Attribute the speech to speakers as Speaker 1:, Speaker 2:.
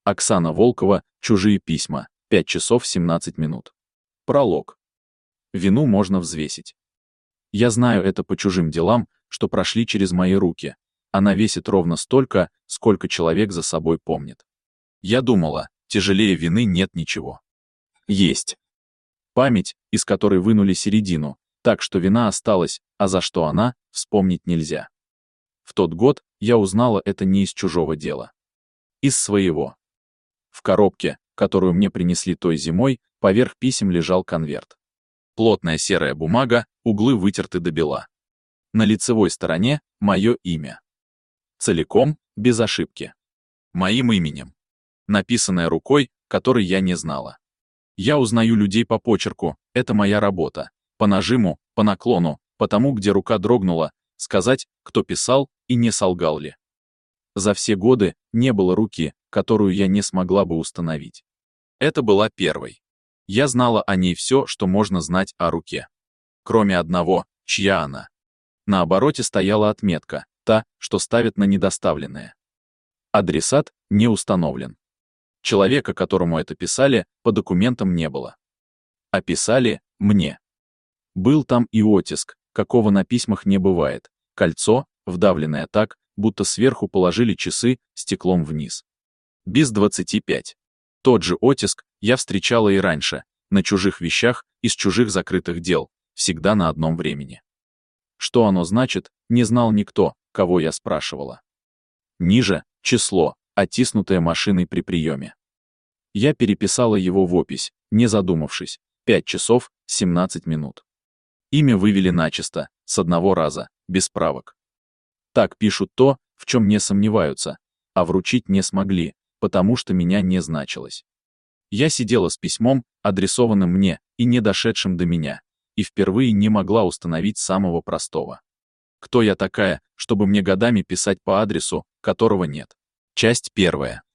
Speaker 1: Оксана Волкова, «Чужие письма», 5 часов 17 минут. Пролог. Вину можно взвесить. Я знаю это по чужим делам, что прошли через мои руки. Она весит ровно столько, сколько человек за собой помнит. Я думала, тяжелее вины нет ничего. Есть. Память, из которой вынули середину, так что вина осталась, а за что она, вспомнить нельзя. В тот год я узнала это не из чужого дела. Из своего. В коробке, которую мне принесли той зимой, поверх писем лежал конверт. Плотная серая бумага, углы вытерты до бела. На лицевой стороне мое имя. Целиком, без ошибки. Моим именем. Написанное рукой, которой я не знала. Я узнаю людей по почерку, это моя работа. По нажиму, по наклону, по тому, где рука дрогнула, сказать, кто писал и не солгал ли. За все годы не было руки, которую я не смогла бы установить. Это была первой. Я знала о ней все, что можно знать о руке. Кроме одного, чья она. На обороте стояла отметка, та, что ставят на недоставленное. Адресат не установлен. Человека, которому это писали, по документам не было. А писали мне. Был там и оттиск, какого на письмах не бывает, кольцо, вдавленное так, будто сверху положили часы стеклом вниз. Без 25. Тот же оттиск я встречала и раньше, на чужих вещах, из чужих закрытых дел, всегда на одном времени. Что оно значит, не знал никто, кого я спрашивала. Ниже — число, оттиснутое машиной при приеме. Я переписала его в опись, не задумавшись, 5 часов 17 минут. Имя вывели начисто, с одного раза, без правок. Так пишут то, в чем не сомневаются, а вручить не смогли, потому что меня не значилось. Я сидела с письмом, адресованным мне и не дошедшим до меня, и впервые не могла установить самого простого. Кто я такая, чтобы мне годами писать по адресу, которого нет? Часть 1.